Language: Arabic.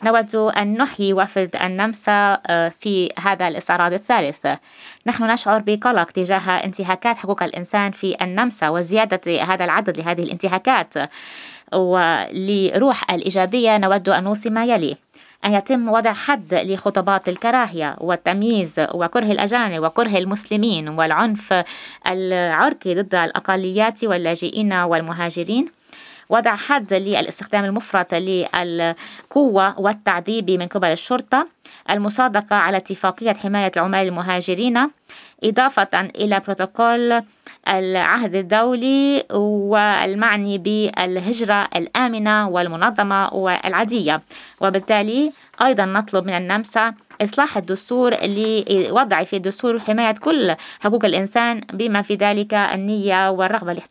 نود أن نحيي وفد النمسا في هذا الاستعراض الثالث. نحن نشعر بقلق تجاه انتهاكات حقوق الإنسان في النمسا وزيادة هذا العدد لهذه الانتهاكات، ولروح الإيجابية نود أن نوصي ما يلي: أن يتم وضع حد لخطابات الكراهية والتمييز وكره الأجانب وكره المسلمين والعنف العرقي ضد الأقليات واللاجئين والمهاجرين، وضع حد للاستخدام المفرط للقوة والتعذيب من قبل الشرطة، المصادقة على اتفاقية حماية العمال المهاجرين، إضافة إلى بروتوكول العهد الدولي والمعني بالهجرة الآمنة والمنظمة والعادية. وبالتالي أيضا نطلب من النمسا إصلاح الدستور لوضع في الدستور حماية كل حقوق الإنسان بما في ذلك النية والرغبة